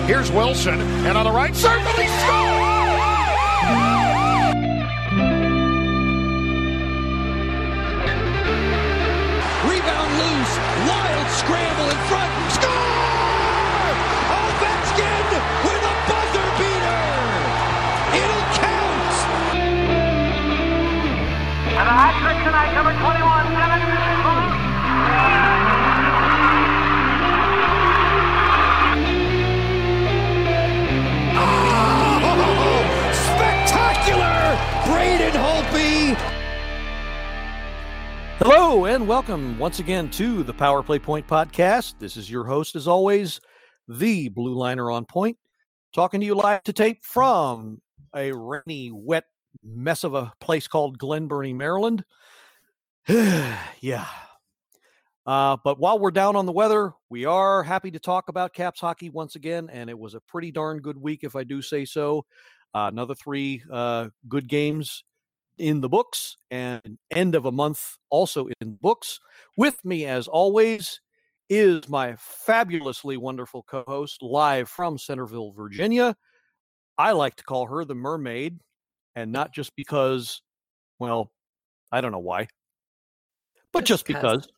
Here's Wilson, and on the right circle, he scores! Rebound loose, wild scramble in front, score! Ovechkin with a buzzer beater! It'll count! And a hat trick tonight, number 21, Devin Valouche. Spectacular! Braden Holtby! Hello and welcome once again to the Power Play Point podcast. This is your host, as always, the Blue Liner on Point, talking to you live to tape from a rainy, wet mess of a place called Glen Burnie, Maryland. Yeah. But while we're down on the weather, we are happy to talk about Caps hockey once again, and it was a pretty darn good week, if I do say so. Another three good games in the books, and end of a month also in the books. With me, as always, is my fabulously wonderful co-host, live from Centerville, Virginia. I like to call her the Mermaid, and not just because, well, I don't know why, but just because.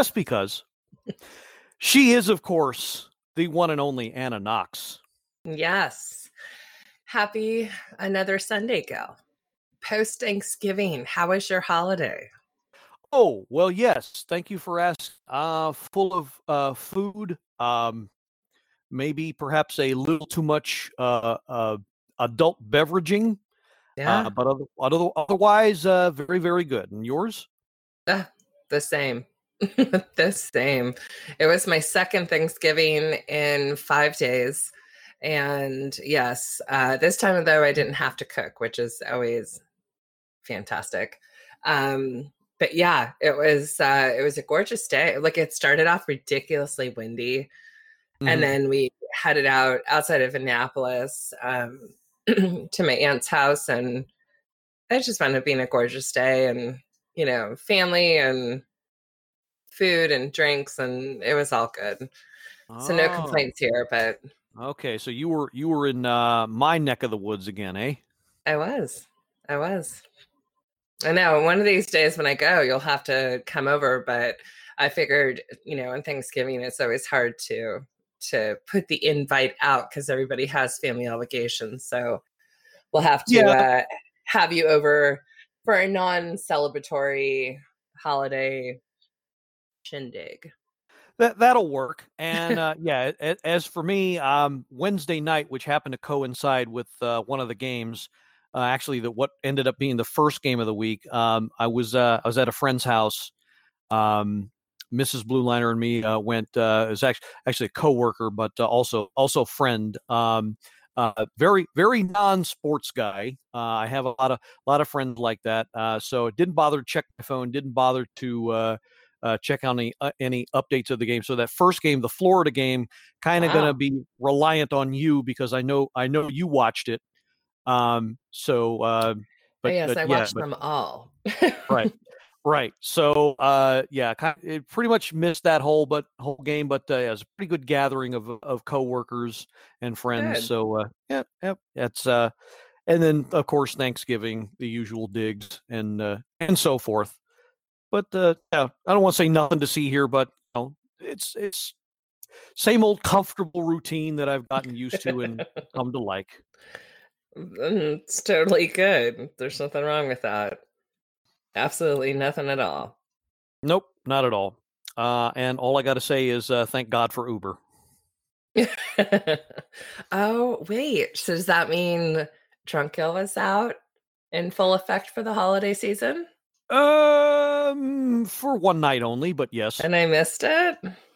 She is, of course, the one and only Anna Knox. Yes. Happy another Sunday, gal. Post-Thanksgiving, how was your holiday? Oh, well, yes. Thank you for asking. Full of food, maybe perhaps a little too much adult beveraging. Yeah. But otherwise, very, very good. And yours? The same. The same. It was my second Thanksgiving in 5 days. And yes, this time, though, I didn't have to cook, which is always fantastic. But yeah, it was a gorgeous day. Like, it started off ridiculously windy. Mm-hmm. And then we headed outside of Annapolis to my aunt's house. And it just ended up being a gorgeous day, and, you know, family and food and drinks, and it was all good. So no complaints here, but. Okay, so you were in my neck of the woods again, eh? I was. I know. One of these days when I go, you'll have to come over. But I figured, you know, on Thanksgiving, it's always hard to put the invite out because everybody has family obligations. So we'll have to have you over for a non-celebratory holiday shindig. That'll work. And as for me, Wednesday night, which happened to coincide with one of the games, actually what ended up being the first game of the week, I was at a friend's house. Mrs. Blue Liner and me went. It was actually a coworker, but also friend. Very, very non-sports guy. I have a lot of friends like that. So it didn't bother to check my phone. Didn't bother to. Check on any updates of the game. So that first game, the Florida game, kind of going to be reliant on you because I know you watched it. But yes, I watched them all. Right. So it pretty much missed that whole game, but it was a pretty good gathering of coworkers and friends. Good. So that's and then of course Thanksgiving, the usual digs and so forth. But I don't want to say nothing to see here, but you know, it's same old comfortable routine that I've gotten used to and come to like. It's totally good. There's nothing wrong with that. Absolutely nothing at all. Nope, not at all. And all I got to say is thank God for Uber. Oh, wait. So does that mean Drunkkill is out in full effect for the holiday season? For one night only, but yes. And I missed it?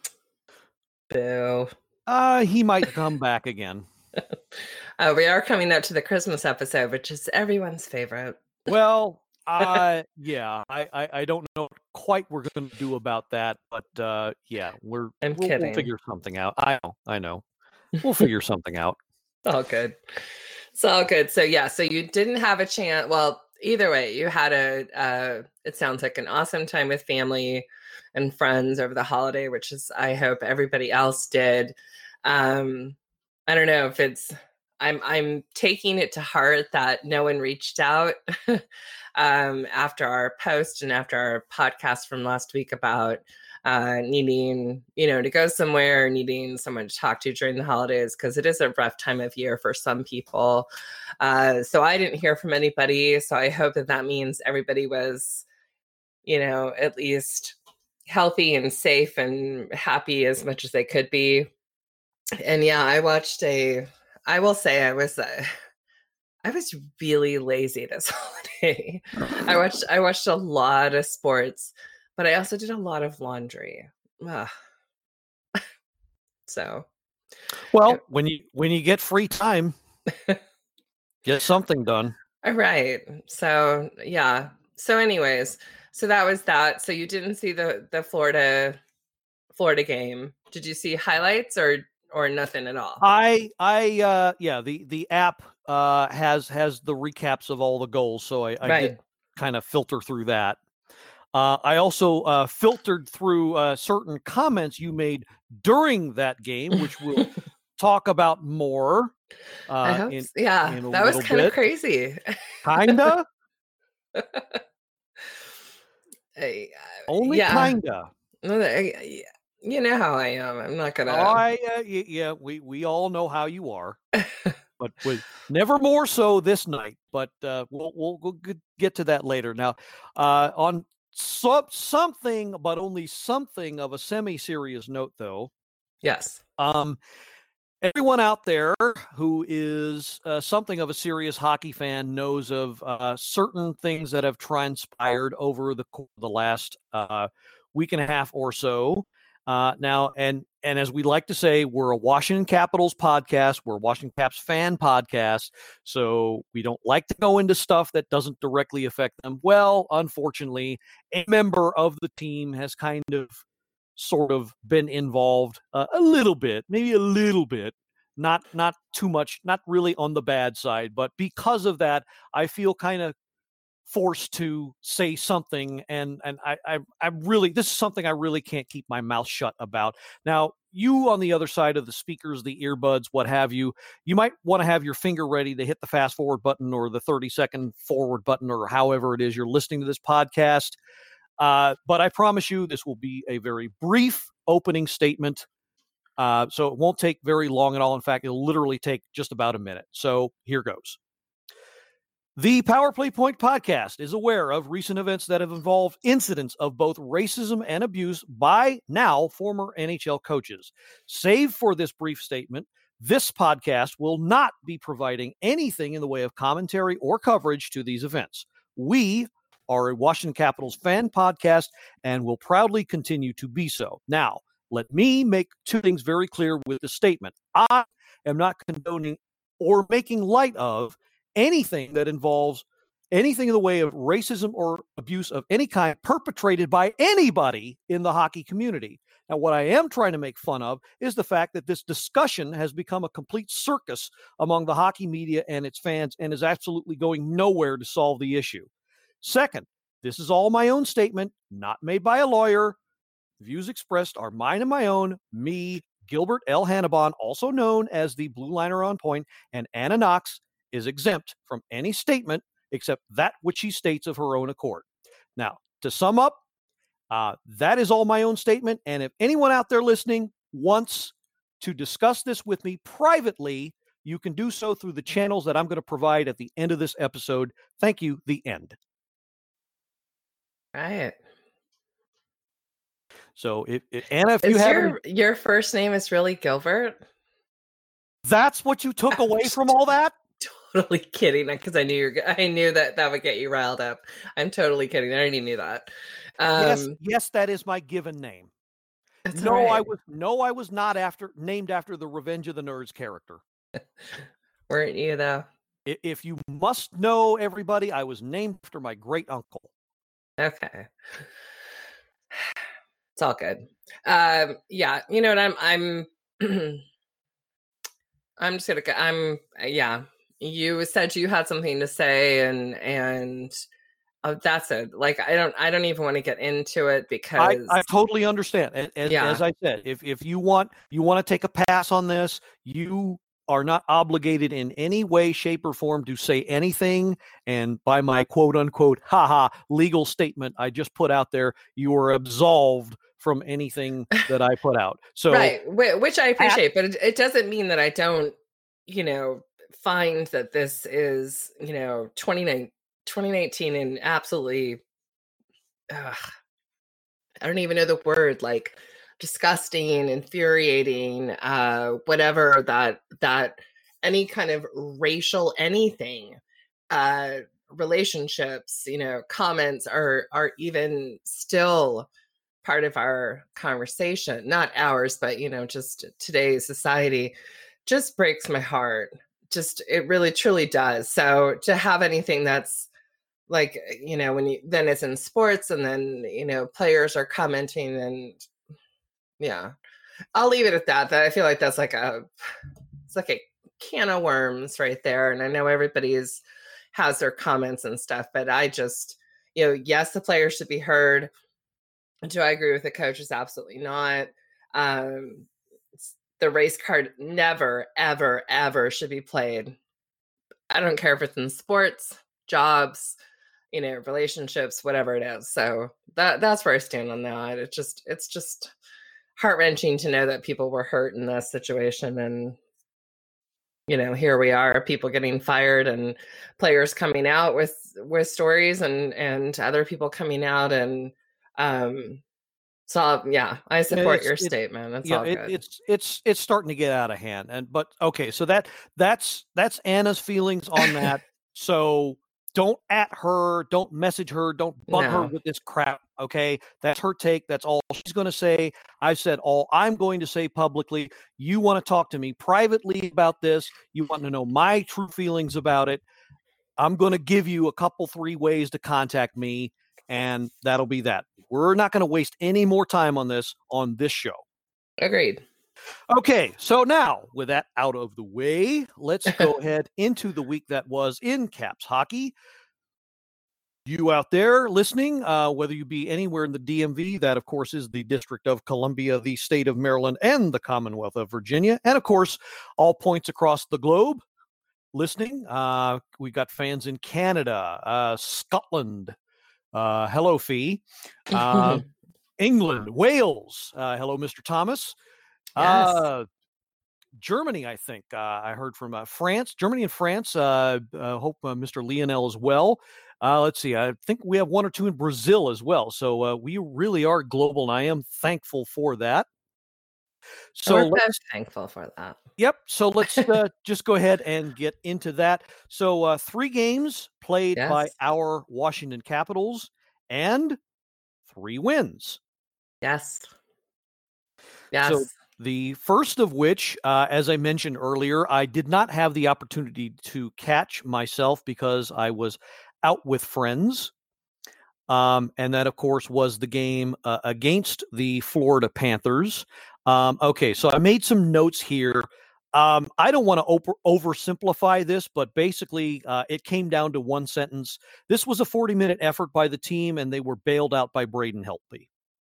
Boo. He might come back again. We are coming up to the Christmas episode, which is everyone's favorite. Well, I don't know quite what we're going to do about that, but we'll figure something out. I know. We'll figure something out. All good. It's all good. So you didn't have a chance. Well, either way, you had it sounds like an awesome time with family and friends over the holiday, which is, I hope everybody else did. I don't know if it's, I'm taking it to heart that no one reached out after our post and after our podcast from last week about needing, to go somewhere, needing someone to talk to during the holidays, because it is a rough time of year for some people. So I didn't hear from anybody. So I hope that means everybody was, at least healthy and safe and happy as much as they could be. And yeah, I will say I was really lazy this holiday. I watched a lot of sports, but I also did a lot of laundry. So, well, when you get free time, get something done. Right. So yeah. So anyways, so that was that. So you didn't see the Florida game. Did you see highlights or nothing at all? The app has the recaps of all the goals, so I did kind of filter through that. I also filtered through certain comments you made during that game, which we'll talk about more. That was kind of crazy. Kinda. Only kinda. You know how I am. I'm not gonna. We all know how you are, but never more so this night. But we'll get to that later. Now, on something, but only something of a semi-serious note, though. Yes. Everyone out there who is something of a serious hockey fan knows of certain things that have transpired over the last week and a half or so. Now, and as we like to say, we're a Washington Capitals podcast. We're a Washington Caps fan podcast. So we don't like to go into stuff that doesn't directly affect them. Well, unfortunately, a member of the team has kind of sort of been involved a little bit, maybe a little bit, not too much, not really on the bad side. But because of that, I feel kind of forced to say something, and I really, this is something I really can't keep my mouth shut about. Now, you on the other side of the speakers, the earbuds, what have you, you might want to have your finger ready to hit the fast forward button or the 30-second forward button or however it is you're listening to this podcast. But I promise you this will be a very brief opening statement. So it won't take very long at all. In fact, it'll literally take just about a minute. So here goes. The Power Play Point podcast is aware of recent events that have involved incidents of both racism and abuse by now former NHL coaches. Save for this brief statement, this podcast will not be providing anything in the way of commentary or coverage to these events. We are a Washington Capitals fan podcast and will proudly continue to be so. Now, let me make two things very clear with the statement. I am not condoning or making light of anything that involves anything in the way of racism or abuse of any kind perpetrated by anybody in the hockey community. Now, what I am trying to make fun of is the fact that this discussion has become a complete circus among the hockey media and its fans and is absolutely going nowhere to solve the issue. Second, this is all my own statement, not made by a lawyer. Views expressed are mine and my own. Me, Gilbert L. Hannibon, also known as the Blue Liner on Point, and Anna Knox is exempt from any statement except that which she states of her own accord. Now, to sum up, that is all my own statement. And if anyone out there listening wants to discuss this with me privately, you can do so through the channels that I'm going to provide at the end of this episode. Thank you. The end. Right. So, Anna, if you have your first name is really Gilbert, that's what you took away from all that. Totally kidding, because I knew that would get you riled up. I'm totally kidding. I already knew that. Yes, that is my given name. No, right. I was not named after the Revenge of the Nerds character. Weren't you though? If you must know, everybody, I was named after my great uncle. Okay. It's all good. Yeah, you know what? I'm just gonna. You said you had something to say, and that's it. Like I don't even want to get into it because I totally understand. And as I said, if you want to take a pass on this, you are not obligated in any way, shape, or form to say anything. And by my quote unquote, legal statement I just put out there, you are absolved from anything that I put out. So, right. Which I appreciate, but it doesn't mean that I don't, find that this is, 2019 and absolutely, I don't even know the word, like disgusting, infuriating, whatever that any kind of racial anything, relationships, comments are even still part of our conversation, not ours, but just today's society. Just breaks my heart. Just it really truly does. So to have anything that's like, then it's in sports and then, players are commenting and yeah, I'll leave it at that. That I feel like that's it's like a can of worms right there. And I know everybody's has their comments and stuff, but I just, yes, the players should be heard. Do I agree with the coaches? Absolutely not. The race card never, ever, ever should be played. I don't care if it's in sports, jobs, relationships, whatever it is. So that's where I stand on that. It's just heart-wrenching to know that people were hurt in this situation. And, here we are, people getting fired and players coming out with stories and other people coming out. And so yeah, I support your statement. It's all good. It's starting to get out of hand. But okay, so that's Anna's feelings on that. So don't at her, don't message her, don't bug her with this crap. Okay, that's her take. That's all she's going to say. I've said all I'm going to say publicly. You want to talk to me privately about this. You want to know my true feelings about it. I'm going to give you a couple, 3 ways to contact me, and that'll be that. We're not going to waste any more time on this show. Agreed. Okay, so now with that out of the way, let's go ahead into the week that was in Caps hockey. You out there listening, whether you be anywhere in the DMV, that of course is the District of Columbia, the state of Maryland, and the Commonwealth of Virginia, and of course all points across the globe listening. We got fans in Canada, Scotland, hello Fee, England, Wales, hello Mr. Thomas. Yes. Germany, I think I heard from France, Germany and France. Hope Mr. Lionel as well. Let's see. I think we have 1 or 2 in Brazil as well. So we really are global, and I am thankful for that. So we're both thankful for that. Yep. So let's just go ahead and get into that. So 3 games played by our Washington Capitals and 3 wins. Yes. So the first of which, as I mentioned earlier, I did not have the opportunity to catch myself because I was out with friends. And that, of course, was the game against the Florida Panthers. Okay, so I made some notes here. I don't want to oversimplify this, but basically it came down to one sentence. This was a 40-minute effort by the team, and they were bailed out by Braden Holtby.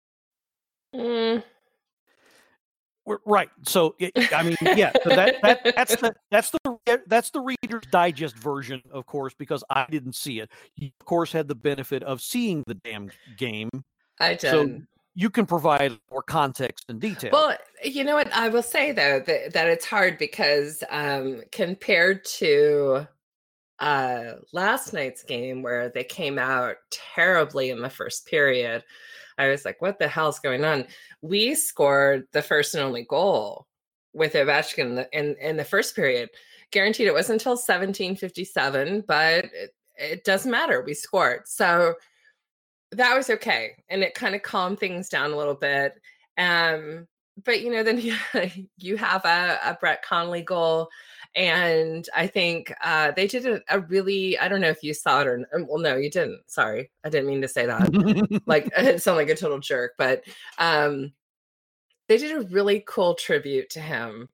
Right. So, I mean, yeah. So that's the Reader's Digest version, of course, because I didn't see it. You, of course, had the benefit of seeing the damn game. I did. So you can provide more context and detail. Well, you know what? I will say, though, that it's hard because compared to last night's game where they came out terribly in the first period, I was like, what the hell's going on? We scored the first and only goal with Ovechkin in the first period. Guaranteed it wasn't until 17:57, but it doesn't matter. We scored. So that was okay. And it kind of calmed things down a little bit. But, then you have a Brett Connolly goal. And I think they did a really, I don't know if you saw it or, well, no, you didn't. Sorry. I didn't mean to say that. Like, it sounded like a total jerk, but they did a really cool tribute to him.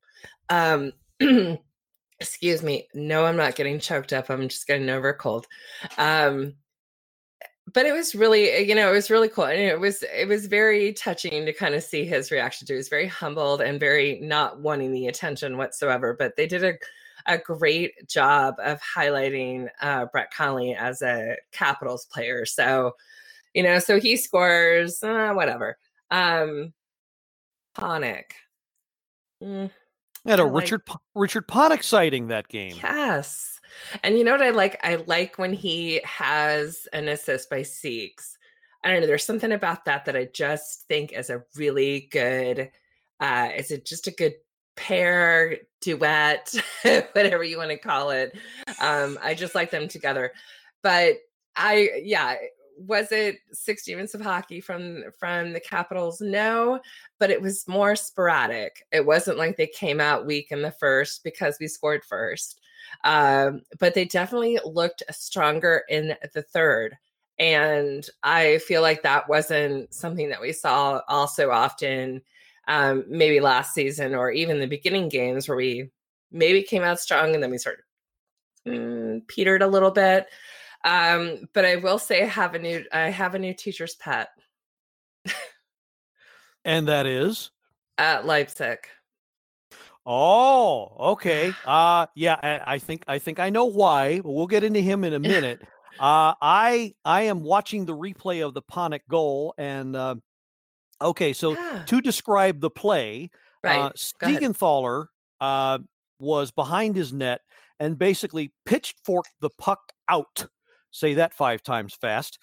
Excuse me. No, I'm not getting choked up. I'm just getting over a cold. But it was really, it was really cool. And it was very touching to kind of see his reaction to it. He was very humbled and very not wanting the attention whatsoever. But they did a great job of highlighting Brett Connolly as a Capitals player. So, so he scores, whatever. Panik. Had a Richard Panik sighting that game. Yes. And you know what I like? I like when he has an assist by Siegs. I don't know. There's something about that I just think is a really good, just a good pair, duet, whatever you want to call it. I just like them together. But was it 60 minutes of hockey from the Capitals? No, but it was more sporadic. It wasn't like they came out weak in the first because we scored first. But they definitely looked stronger in the third. And I feel like that wasn't something that we saw also often, maybe last season or even the beginning games where we maybe came out strong and then we sort of petered a little bit. But I will say I have a new teacher's pet. And that is? At Leipzig. Oh, okay. Yeah, I think I know why, but we'll get into him in a minute. I am watching the replay of the Panik goal, and okay, so to describe the play, right. Siegenthaler was behind his net and basically pitchforked the puck out. Say that 5 times fast.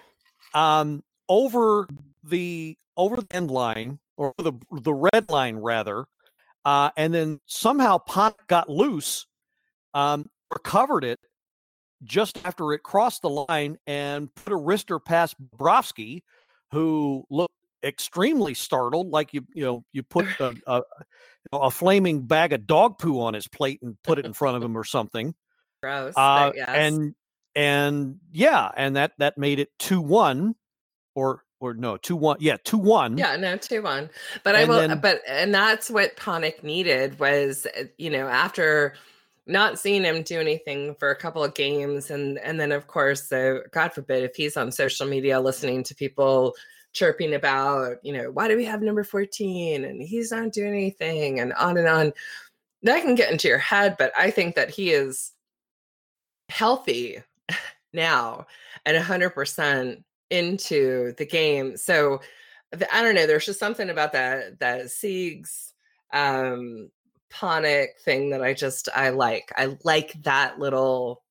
Over the end line, or the red line rather. And then somehow Panik got loose, recovered it just after it crossed the line and put a wrister past Bobrovsky, who looked extremely startled, like you put a flaming bag of dog poo on his plate and put it in front of him or something. Gross. Yes. And that made it 2-1 or no, 2-1. Yeah, 2-1. Yeah, no, 2-1. But and that's what Panik needed was, after not seeing him do anything for a couple of games. And then, of course, God forbid, if he's on social media listening to people chirping about, why do we have number 14? And he's not doing anything and on. That can get into your head. But I think that he is healthy now and 100% into the game. So I don't know. There's just something about that Siegs Panik thing that I like. I like that little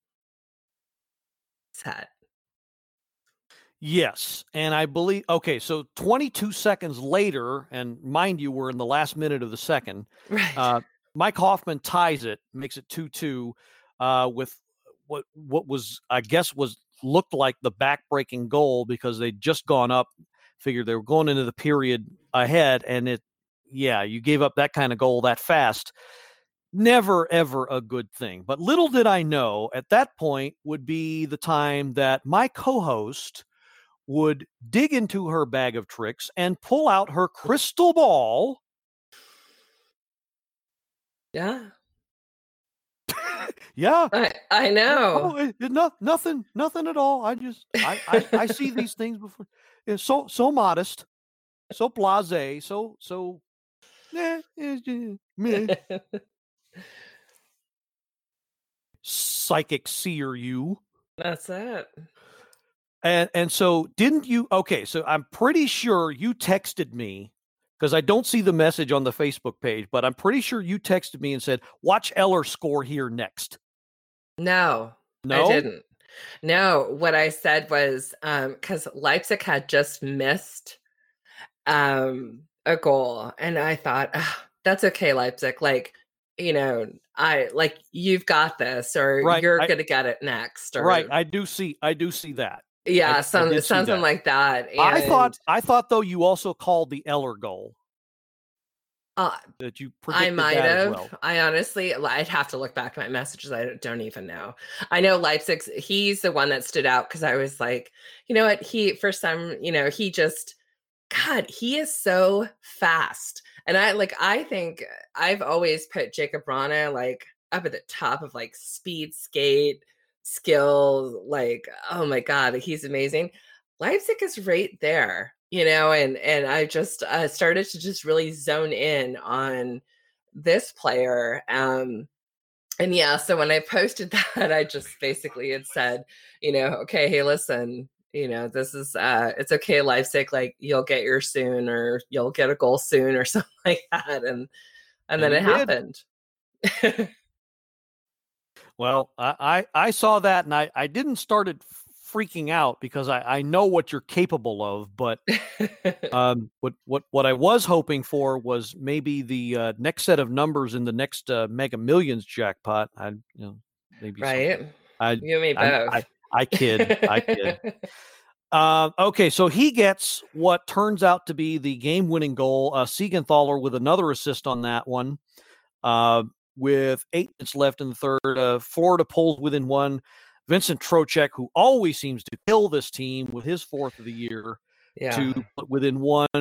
set. Yes. And I believe, okay, so 22 seconds later, and mind you, we're in the last minute of the second, right. Mike Hoffman ties it, makes it 2-2 with what was, I guess, looked like the back-breaking goal because they'd just gone up, figured they were going into the period ahead, and you gave up that kind of goal that fast. Never, ever a good thing. But little did I know, at that point would be the time that my co-host would dig into her bag of tricks and pull out her crystal ball. Yeah. Yeah. I know. Nothing at all. I see these things before. It's so modest, so blasé, so meh. Psychic seer you. That's it. And so didn't you? Okay, so I'm pretty sure you texted me, because I don't see the message on the Facebook page, but I'm pretty sure you texted me and said, watch Eller score here next. No, I didn't. No, what I said was, because Leipzig had just missed a goal. And I thought, that's okay, Leipzig. You've got this, or right. You're going to get it next. Or, right. I do see that. Yeah, something like that. And I thought though you also called the Eller goal. That you predicted. I might that have. As well. I honestly, I'd have to look back at my messages. I don't even know. I know Leipzig's. He's the one that stood out because I was like, you know what? He is so fast, and I think I've always put Jacob Vrana up at the top of speed skate skill, like, oh my God, he's amazing. Leipzig is right there, and I just started to just really zone in on this player. And yeah, so when I posted that, I just basically had said, okay, hey, listen, this is, it's okay, Leipzig, like you'll get yours soon, or you'll get a goal soon, or something like that. And then it happened. Well, I saw that, and I didn't started freaking out because I know what you're capable of, but what I was hoping for was maybe the next set of numbers in the next Mega Millions jackpot. Maybe right. You and me both. I kid. Okay, so he gets what turns out to be the game-winning goal. Siegenthaler with another assist on that one. With 8 minutes left in the third, Florida pulls within one. Vincent Trocheck, who always seems to kill this team with his 4th of the year, to put within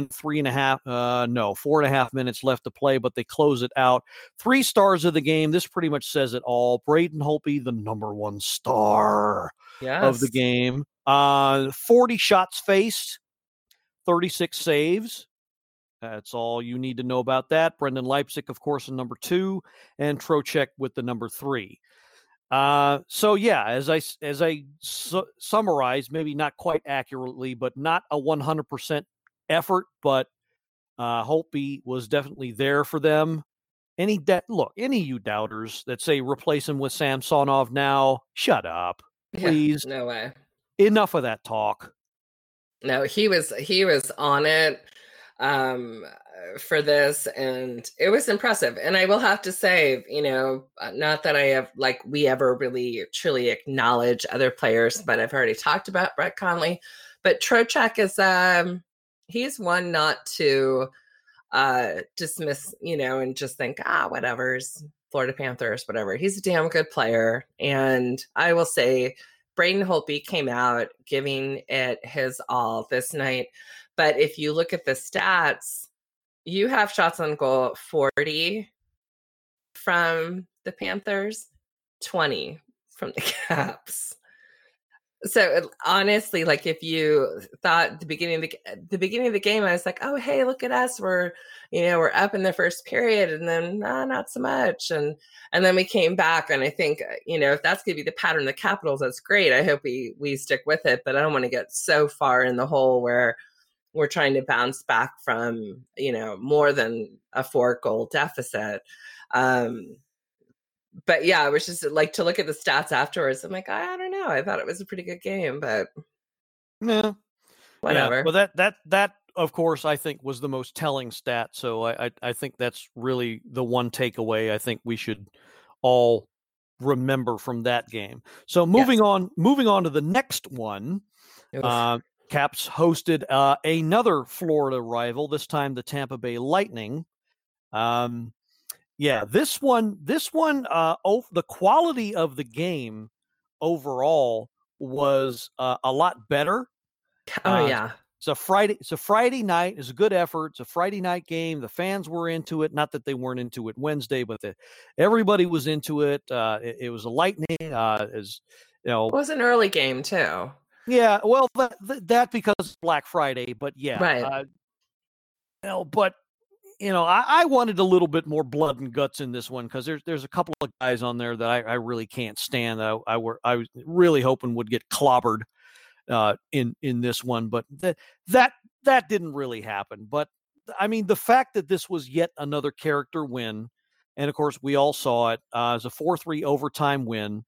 4.5 minutes left to play, but they close it out. 3 stars of the game. This pretty much says it all. Braden Holtby, the number 1 star of the game. 40 shots faced, 36 saves. That's all you need to know about that. Brendan Leipzig, of course, in number 2, and Trocheck with the number 3. So yeah, as I summarize, maybe not quite accurately, but not a 100% effort, but Holtby was definitely there for them. Any of you doubters that say replace him with Samsonov now, shut up, please. No way. Enough of that talk. No, he was on it for this, and it was impressive. And I will have to say, not that I have we ever really truly acknowledge other players, but I've already talked about Brett Conley. But Trocheck is he's one not to dismiss, and just think, whatever's Florida Panthers, whatever. He's a damn good player. And I will say Braden Holtby came out giving it his all this night. But if you look at the stats, you have shots on goal 40 from the Panthers, 20 from the Caps. So honestly, if you thought at the beginning of the game, I was like, oh, hey, look at us. We're up in the first period, and then not so much. And then we came back, and I think, if that's going to be the pattern of the Capitals, that's great. I hope we stick with it, but I don't want to get so far in the hole where we're trying to bounce back from, more than a 4-goal deficit. But yeah, it was just to look at the stats afterwards. I'm like, I don't know. I thought it was a pretty good game, but yeah, whatever. Yeah. Well, that of course I think was the most telling stat. So I think that's really the one takeaway I think we should all remember from that game. So moving on to the next one. Caps hosted another Florida rival, this time the Tampa Bay Lightning. This one, the quality of the game overall was a lot better. It's a Friday night. It's a good effort. It's a Friday night game. The fans were into it. Not that they weren't into it Wednesday, but everybody was into it. It was a Lightning. It was an early game too. Yeah, well, that because it's Black Friday, but yeah, right. But I wanted a little bit more blood and guts in this one because there's a couple of guys on there that I really can't stand. I was really hoping would get clobbered in this one, but that didn't really happen. But I mean, the fact that this was yet another character win, and of course we all saw it as a 4-3 overtime win.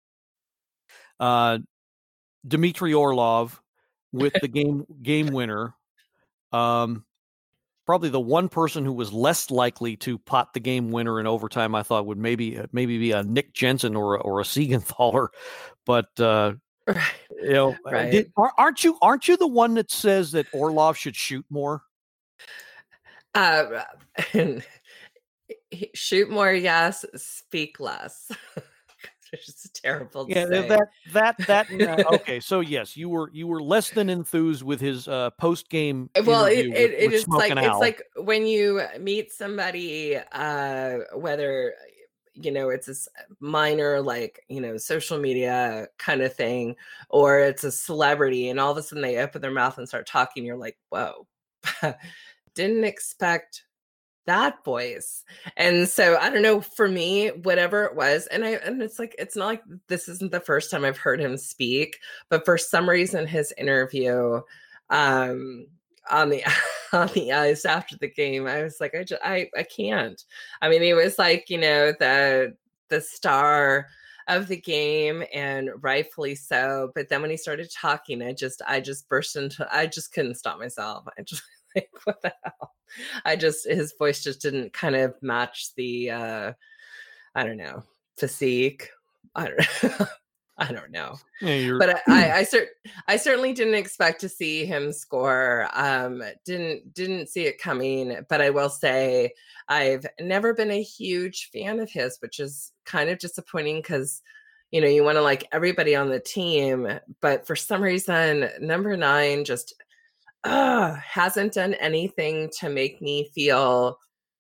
Dmitry Orlov with the game winner. Probably the one person who was less likely to pot the game winner in overtime, I thought would maybe be a Nick Jensen or a Siegenthaler, but right. Aren't you the one that says that Orlov should shoot more? Shoot more, yes. Speak less. It's just terrible to say. That okay. So yes, you were less than enthused with his post game. Well, it's like when you meet somebody, whether it's this minor, like, social media kind of thing, or it's a celebrity and all of a sudden they open their mouth and start talking. You're like, whoa, didn't expect that voice. And so I don't know, for me, whatever it was, and it's like, it's not like this isn't the first time I've heard him speak, but for some reason his interview on the on the ice after the game, I was like, I can't. I mean, he was like, the star of the game, and rightfully so. But then when he started talking, I just burst into, I just couldn't stop myself. I just like, what the hell? His voice just didn't kind of match the I don't know, physique. I don't know. Yeah, but I certainly didn't expect to see him score. Didn't see it coming. But I will say I've never been a huge fan of his, which is kind of disappointing because you want to like everybody on the team, but for some reason number 9 just hasn't done anything to make me feel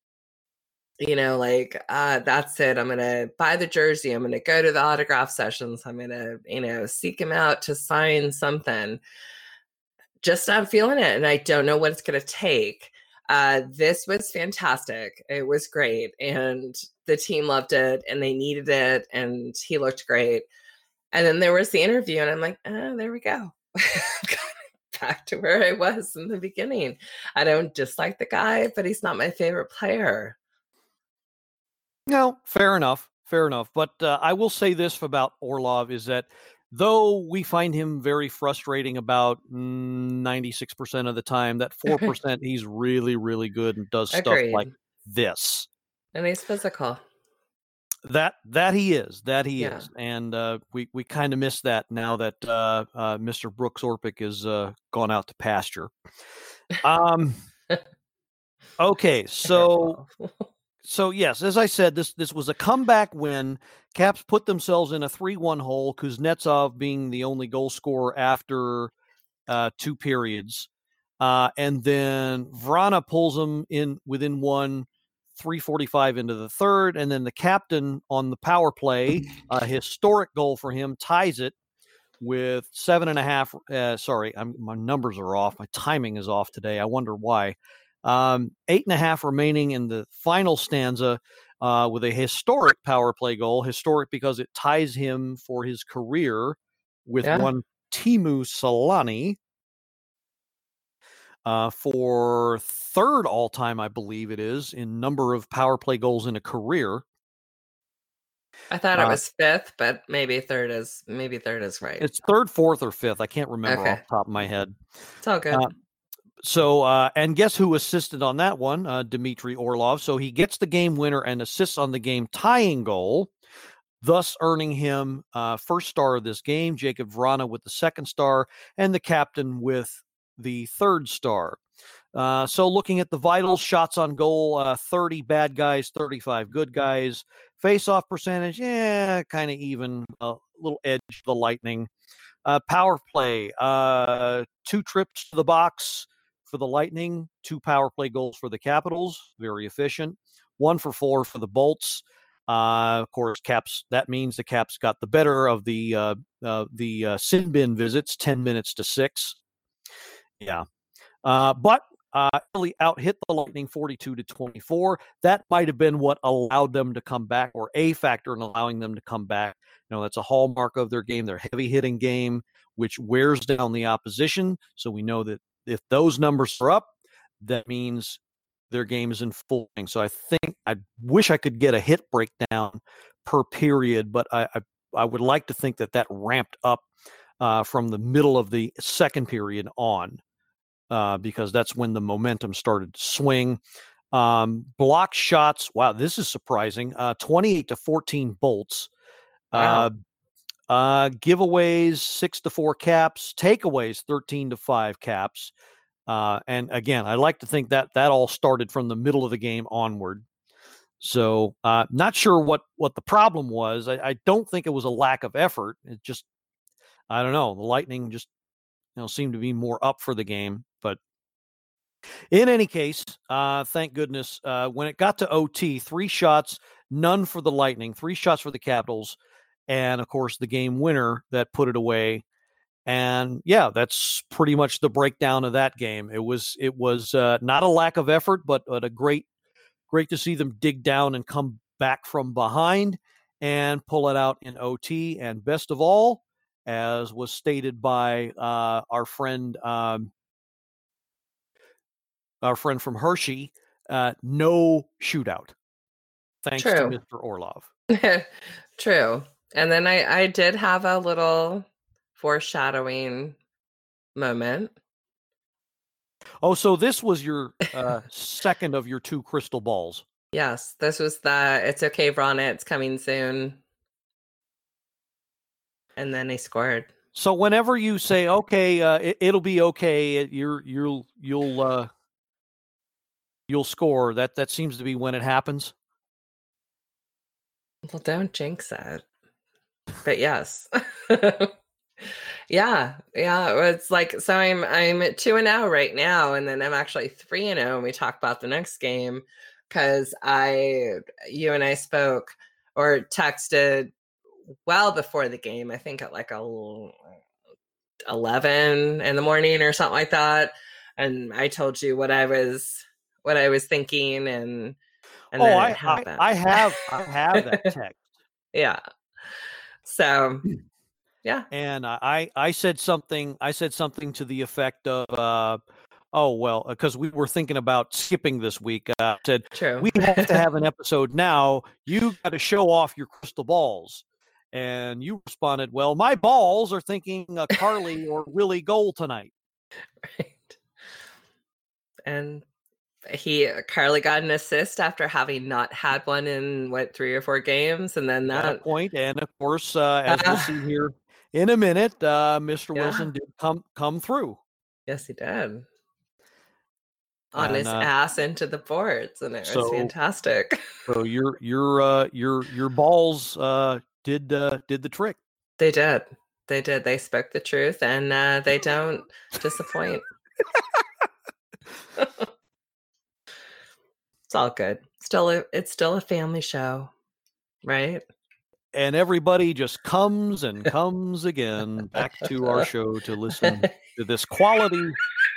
like that's it. I'm gonna buy the jersey. I'm gonna go to the autograph sessions. I'm gonna seek him out to sign something. Just not feeling it, and I don't know what it's gonna take. This was fantastic. It was great, and the team loved it, and they needed it, and he looked great. And then there was the interview, and I'm like, there we go. Back to where I was in the beginning. I don't dislike the guy, but he's not my favorite player. No, fair enough. But I will say this about Orlov is that though we find him very frustrating about 96% of the time, that 4% he's really, really good and does stuff like this. And he's physical. That he is. And we kind of miss that now that Mr. Brooks Orpik is gone out to pasture. Okay, so yes, as I said, this was a comeback win. Caps put themselves in a 3-1 hole, Kuznetsov being the only goal scorer after 2 periods. And then Vrana pulls them in within 1, 3:45 into the third, and then the captain on the power play, a historic goal for him, ties it with 7.5. Sorry, my numbers are off. My timing is off today. I wonder why. 8.5 remaining in the final stanza with a historic power play goal. Historic because it ties him for his career with one Teemu Selanne for third all-time, I believe it is, in number of power play goals in a career. I thought it was 5th, but maybe third is right. It's 3rd, 4th, or 5th. I can't remember off the top of my head. It's all good. And guess who assisted on that one? Dmitry Orlov. So he gets the game winner and assists on the game tying goal, thus earning him first star of this game. Jacob Vrana with the 2nd star, and the captain with the 3rd star. So looking at the vitals, shots on goal, 30 bad guys, 35 good guys. Face-off percentage, kind of even, a little edge to the Lightning. Power play, 2 trips to the box for the Lightning, 2 power play goals for the Capitals, very efficient. 1 for 4 for the Bolts. Of course, Caps. That means the Caps got the better of the sin bin visits, 10 minutes to 6. Yeah, but really out-hit the Lightning 42-24. That might have been what allowed them to come back, or a factor in allowing them to come back. That's a hallmark of their game, their heavy-hitting game, which wears down the opposition. So we know that if those numbers are up, that means their game is in full swing. So I wish I could get a hit breakdown per period, but I would like to think that ramped up from the middle of the second period on. Because that's when the momentum started to swing. Block shots, wow, this is surprising. 28-14 Bolts. Wow. Giveaways 6-4 Caps. Takeaways 13-5 Caps. And again, I like to think that all started from the middle of the game onward. So not sure what the problem was. I don't think it was a lack of effort. It just, I don't know. The Lightning just seemed to be more up for the game, but In any case, thank goodness, when it got to OT, 3 shots, none for the Lightning, 3 shots for the Capitals, and of course the game winner that put it away. And yeah, that's pretty much the breakdown of that game. It was not a lack of effort, but a great to see them dig down and come back from behind and pull it out in OT. And best of all, as was stated by our friend from Hershey, no shootout. Thanks to Mr. Orlov. True. And then I did have a little foreshadowing moment. Oh, so this was your second of your 2 crystal balls. Yes, this was the "It's okay, Vrana, it's coming soon." And then they scored. So whenever you say, okay, it'll be okay, you'll score, that seems to be when it happens. Well, don't jinx it. But yes. Yeah. It's like, so I'm at 2-0 right now, and then I'm actually 3-0 and we talk about the next game, because you and I spoke or texted well before the game, I think at like 11 in the morning or something like that, and I told you what I was thinking, and then it happened. I have that text. Yeah. So yeah. And I said something to the effect of because we were thinking about skipping this week. I said, True. We have to have an episode now. You got to show off your crystal balls. And you responded, well, my balls are thinking Carly or Willie goal tonight. Right. And Carly got an assist after having not had one in 3 or 4 games, and then that point. And of course, as we'll see here in a minute, Mr. Wilson did come through. Yes, he did. On his ass into the boards, and it was fantastic. So your balls did the trick. They did. They spoke the truth, and they don't disappoint. It's all good. It's still a family show, right? And everybody just comes and comes again back to our show to listen to this quality.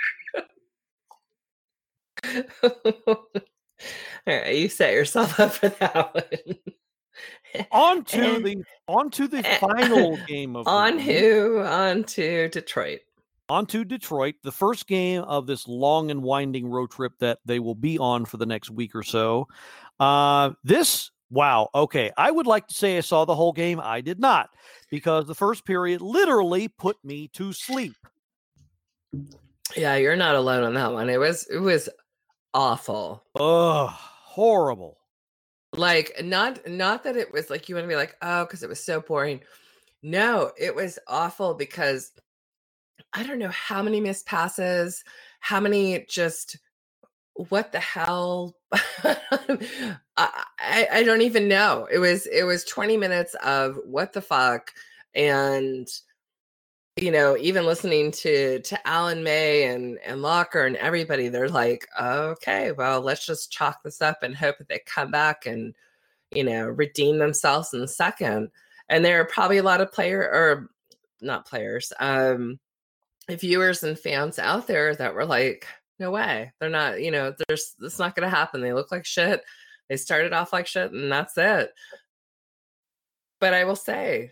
All right, you set yourself up for that one. On to the final game of on to Detroit. On to Detroit, the first game of this long and winding road trip that they will be on for the next week or so. Wow. Okay. I would like to say I saw the whole game. I did not, because the first period literally put me to sleep. Yeah, you're not alone on that one. It was awful. Ugh, horrible. Like, not that it was like you want to be like, oh, because it was so boring. No, it was awful because I don't know how many missed passes, how many just what the hell. I don't even know. It was 20 minutes of what the fuck, and even listening to Alan May and Locker and everybody, they're like, okay, well, let's just chalk this up and hope that they come back and redeem themselves in the second. And there are probably a lot of viewers and fans out there that were like, no way, they're not, it's not going to happen. They look like shit. They started off like shit, and that's it. But I will say,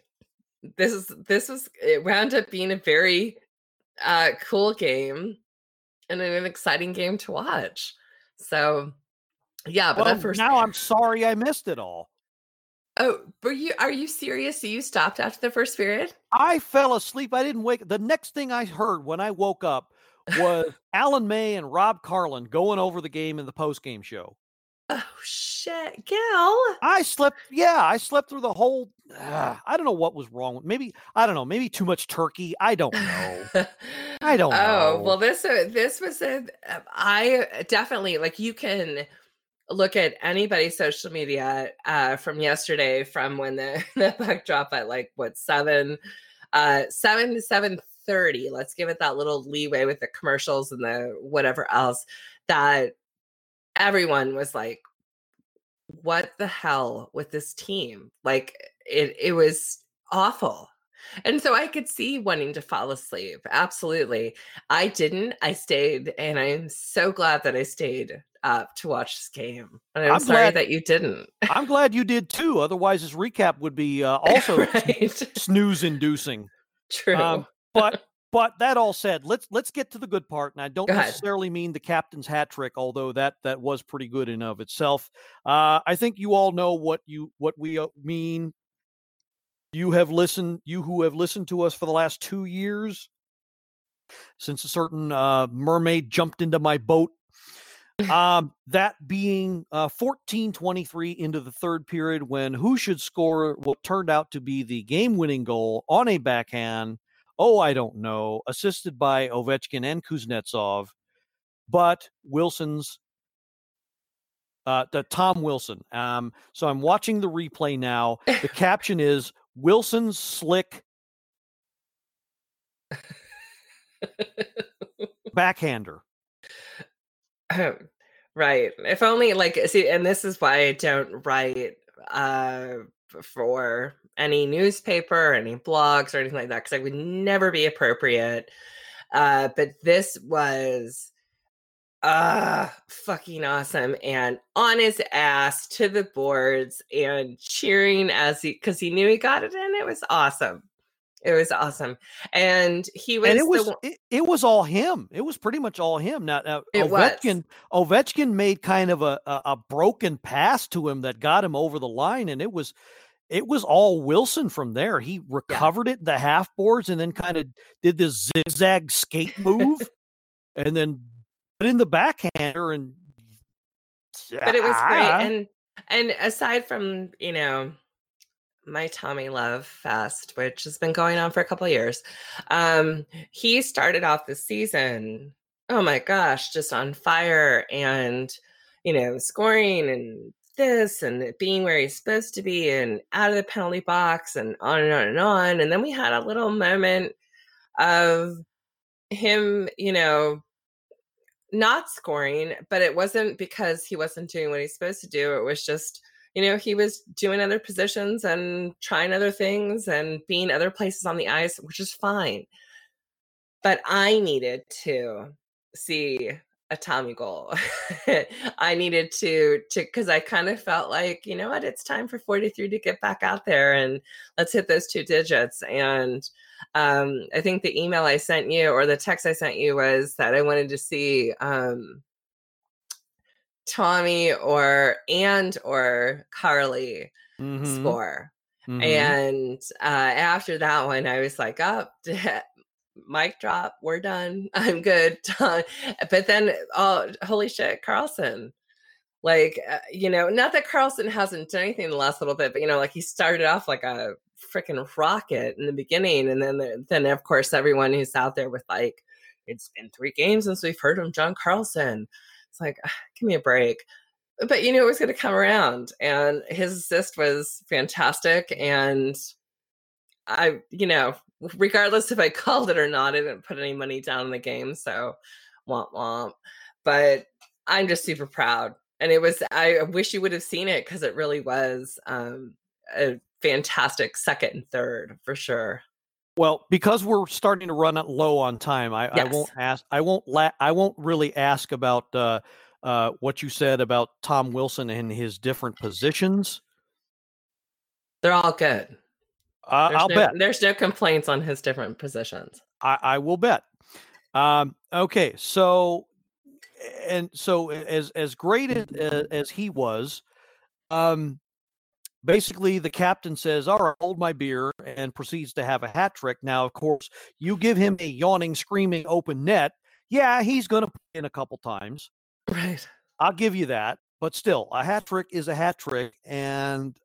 it wound up being a very cool game and an exciting game to watch. So yeah, but that first. Now I'm sorry I missed it all. Oh, are you serious? So you stopped after the first period? I fell asleep. I didn't wake. The next thing I heard when I woke up was Alan May and Rob Carlin going over the game in the post-game show. Oh shit, Gil! I slept through the whole. I don't know what was wrong. Maybe too much turkey. I don't know. I don't know. Oh well, this was I definitely, like, you can look at anybody's social media from yesterday, from when the puck dropped at 7 to 7:30 30, let's give it that little leeway with the commercials and the whatever else, that everyone was like, what the hell with this team? Like it was awful. And so I could see wanting to fall asleep. Absolutely. I didn't. I stayed, and I'm so glad that I stayed up to watch this game. And I'm sorry that you didn't. I'm glad you did too. Otherwise, this recap would be also Right. snooze-inducing. True. But that all said, let's get to the good part. And I don't Go ahead. necessarily mean the captain's hat trick, although that was pretty good in of itself. I think you all know what we mean. You who have listened to us for the last 2 years, since a certain mermaid jumped into my boat. That being 14-23 into the third period, when who should score what turned out to be the game-winning goal on a backhand. Oh, I don't know, assisted by Ovechkin and Kuznetsov, but Wilson's Tom Wilson. So I'm watching the replay now. The caption is Wilson's slick backhander. Right. If only, like, see, and this is why I don't write for any newspaper or any blogs or anything like that, because I would never be appropriate. But this was fucking awesome, and on his ass to the boards and cheering because he knew he got it in. It was awesome. It was awesome. And he was, and it was all him. It was pretty much all him. Now Ovechkin made kind of a broken pass to him that got him over the line, and it was all Wilson from there. He recovered it in the half boards and then kind of did this zigzag skate move and then put in the backhander, and but it was great. And aside from, my Tommy Love fest, which has been going on for a couple of years, he started off the season, oh my gosh, just on fire, and scoring and this and it being where he's supposed to be and out of the penalty box and on and on and on. And then we had a little moment of him, not scoring, but it wasn't because he wasn't doing what he's supposed to do. It was just, he was doing other positions and trying other things and being other places on the ice, which is fine. But I needed to see a Tommy goal. I needed to, because I kind of felt like, you know what, it's time for 43 to get back out there and let's hit those 2 digits. And I think the email I sent you or the text I sent you was that I wanted to see Tommy or Carly score. Mm-hmm. And after that one, I was like, oh, mic drop, we're done, I'm good. But then, oh, holy shit, Carlson. Like, not that Carlson hasn't done anything in the last little bit, but, like he started off like a freaking rocket in the beginning. And then of course, everyone who's out there with like, it's been 3 games since we've heard from John Carlson. It's like, give me a break. But it was going to come around, and his assist was fantastic. And I, regardless if I called it or not, I didn't put any money down in the game. So womp womp. But I'm just super proud. And I wish you would have seen it, because it really was a fantastic second and third for sure. Well, because we're starting to run low on time, Yes. I won't really ask about what you said about Tom Wilson and his different positions. They're all good. I'll bet. There's no complaints on his different positions. I will bet. Okay, so as great as he was, basically, the captain says, all right, hold my beer, and proceeds to have a hat trick. Now, of course, you give him a yawning, screaming open net. Yeah, he's going to put in a couple times. Right. I'll give you that. But still, a hat trick is a hat trick. And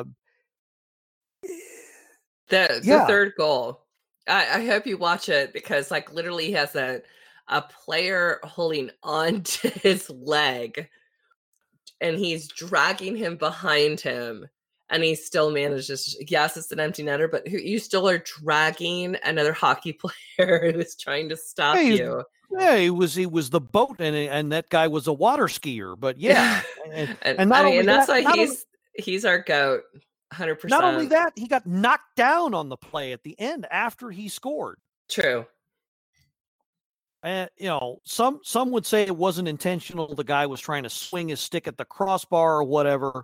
the third goal, I hope you watch it, because like literally he has a player holding on to his leg, and he's dragging him behind him. and he still manages. Yes, it's an empty netter, but you still are dragging another hockey player who's trying to stop you. Yeah, he was the boat, and that guy was a water skier. But yeah, and that's why he's our GOAT, 100%. Not only that, he got knocked down on the play at the end after he scored. True. And some would say it wasn't intentional. The guy was trying to swing his stick at the crossbar or whatever.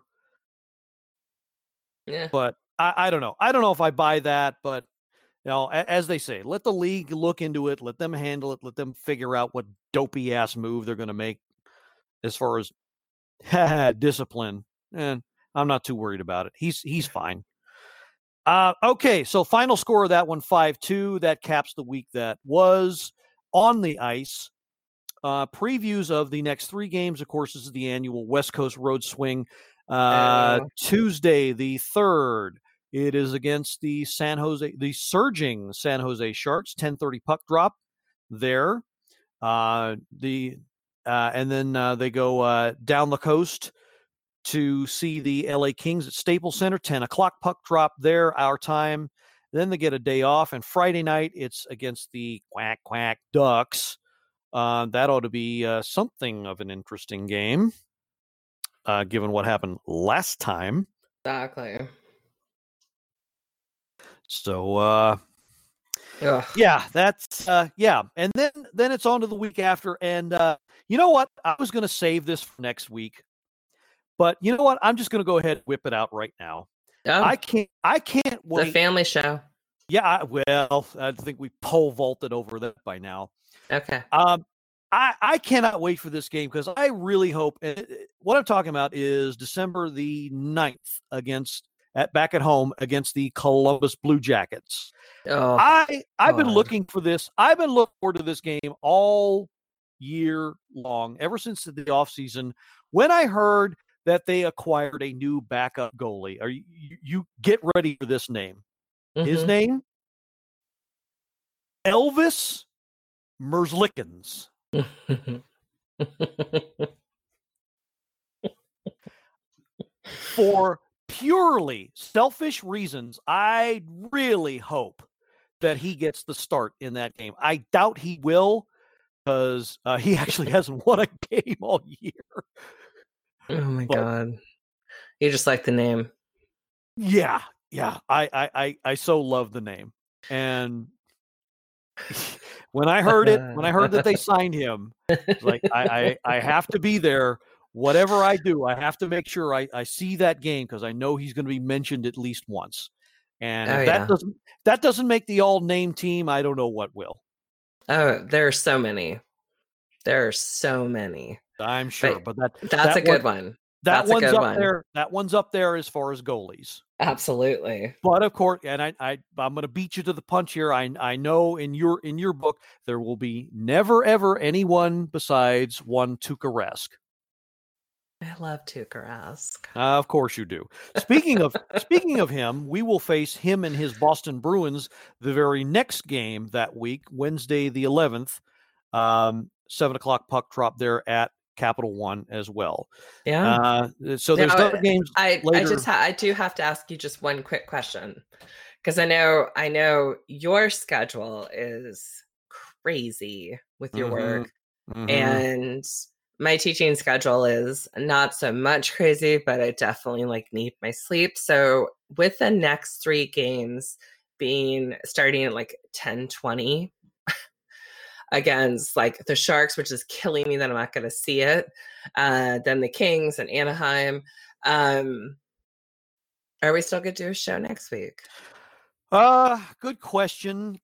Yeah. But I don't know. I don't know if I buy that, but as they say, let the league look into it, let them handle it, let them figure out what dopey ass move they're going to make as far as discipline. And I'm not too worried about it. He's fine. Okay, so final score of that one, 5-2. That caps the week that was on the ice. Previews of the next 3 games, of course, is the annual West Coast Road Swing. Tuesday, the 3rd, it is against the surging San Jose Sharks, 10:30 puck drop there. And then they go down the coast to see the LA Kings at Staples Center, 10 o'clock puck drop there, our time. Then they get a day off, and Friday night it's against the Quack Ducks. That ought to be something of an interesting game, given what happened last time. Exactly. So, yeah, that's yeah. And then it's on to the week after. And you know what? I was going to save this for next week, but you know what? I'm just going to go ahead and whip it out right now. Oh, I can't wait. The family show. Yeah, I think we pole vaulted over that by now. Okay. I cannot wait for this game because I really hope. What I'm talking about is December the 9th back at home against the Columbus Blue Jackets. Oh, I've been looking for this. I've been looking forward to this game all year long, ever since the offseason, when I heard that they acquired a new backup goalie. You get ready for this name. Mm-hmm. His name? Elvis Merzlikins. For purely selfish reasons, I really hope that he gets the start in that game. I doubt he will, because he actually hasn't won a game all year. Oh my God. You just like the name. Yeah. I so love the name. And when I heard that they signed him, it's like I have to be there. Whatever I do, I have to make sure I see that game because I know he's going to be mentioned at least once. And if that doesn't make the all-name team, I don't know what will. Oh, there are so many. I'm sure, but that's a good one. That one's up there. That one's up there as far as goalies. Absolutely. I'm of course, and I'm going to beat you to the punch here. I know in your book there will be never ever anyone besides one Tuukka Rask. I love Tuukka Rask. Of course you do. Speaking of him, we will face him and his Boston Bruins the very next game that week, Wednesday the 11th, 7 o'clock puck drop there at Capital One as well. Yeah. So there's other games. Later. I do have to ask you just one quick question, because I know your schedule is crazy with your work, and my teaching schedule is not so much crazy, but I definitely need my sleep. So with the next 3 games starting at 10:20 against the Sharks, which is killing me that I'm not going to see it. Then the Kings and Anaheim. Are we still going to do a show next week? Good question.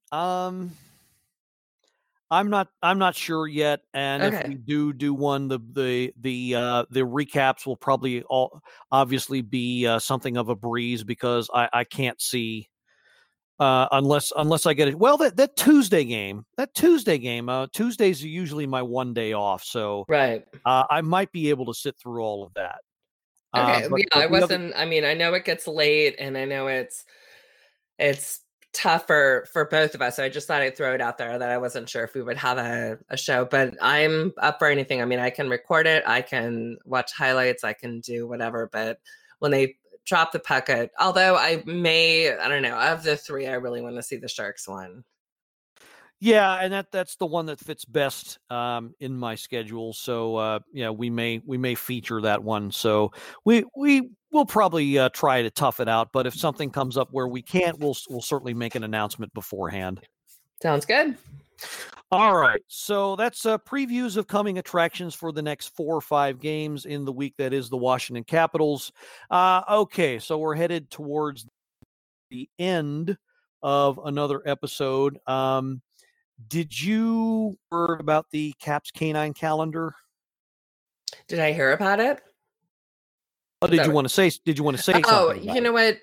I'm not sure yet. And if we do one, the recaps will probably obviously be something of a breeze because I can't see unless I get it. Well, that Tuesday game, Tuesdays are usually my one day off. So right. I might be able to sit through all of that. Okay. I wasn't, I know it gets late and I know it's tougher for both of us. So I just thought I'd throw it out there that I wasn't sure if we would have a show, but I'm up for anything. I can record it. I can watch highlights. I can do whatever, but when they drop the pucket. Although I don't know, of the three, I really want to see the Sharks one. Yeah, and that's the one that fits best in my schedule. So we may feature that one. So we will probably try to tough it out. But if something comes up where we can't, we'll certainly make an announcement beforehand. Sounds good. All right, so that's previews of coming attractions for the next 4 or 5 games in the week that is the Washington Capitals. Okay, so we're headed towards the end of another episode. Did you hear about the Caps Canine calendar? Did I hear about it? Oh, did you want to say something? Oh, you know what?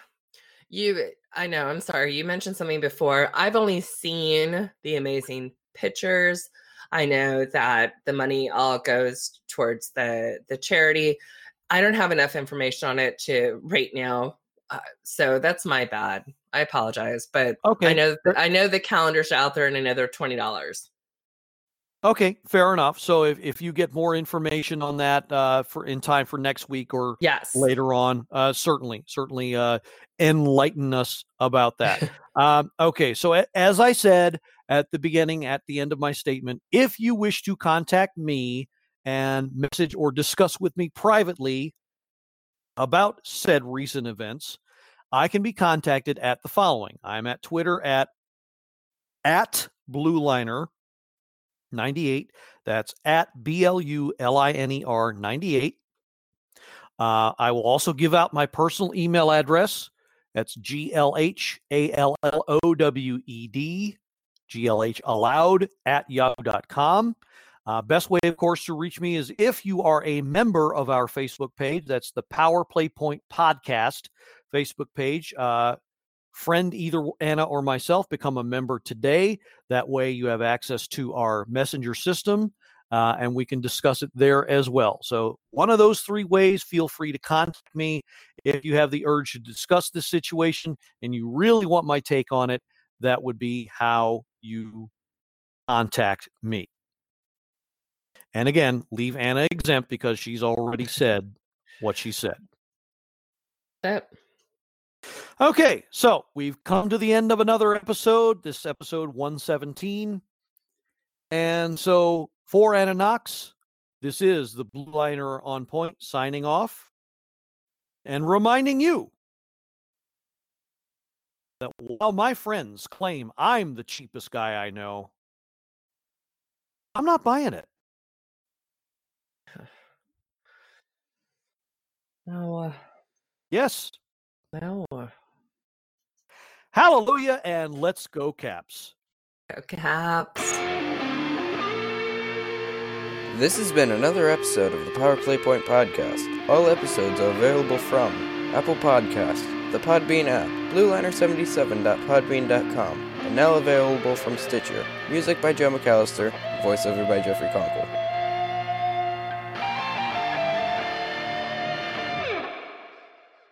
I know, I'm sorry. You mentioned something before. I've only seen the amazing pictures. I know that the money all goes towards the charity. I don't have enough information on it to right now. So that's my bad. I apologize, but okay. I know the calendars are out there, and I know they're $20. Okay, fair enough. So if you get more information on that for in time for next week or later on, certainly enlighten us about that. Okay, so as I said at the beginning, at the end of my statement, if you wish to contact me and message or discuss with me privately about said recent events, I can be contacted at the following. I'm at Twitter at BlueLiner98. That's at BLULINER 98. I will also give out my personal email address. That's GLHALLOWED, GLHallowed at yahoo.com. Best way, of course, to reach me is if you are a member of our Facebook page. That's the Power Play Point Podcast Facebook page. Friend either Anna or myself, become a member today. That way you have access to our messenger system, and we can discuss it there as well. So one of those 3 ways, feel free to contact me if you have the urge to discuss this situation and you really want my take on it. That would be how you contact me. And again, leave Anna exempt because she's already said what she said. Okay, so we've come to the end of another episode, this episode 117. And so for Anna Knox, this is the Blue Liner on Point signing off and reminding you that while my friends claim I'm the cheapest guy I know, I'm not buying it. No. Yes. No. Hallelujah, and let's go Caps. Go Caps. This has been another episode of the Power Play Point Podcast. All episodes are available from Apple Podcasts, the Podbean app, BlueLiner77.podbean.com, and now available from Stitcher. Music by Joe McAllister, voiceover by Jeffrey Conkle.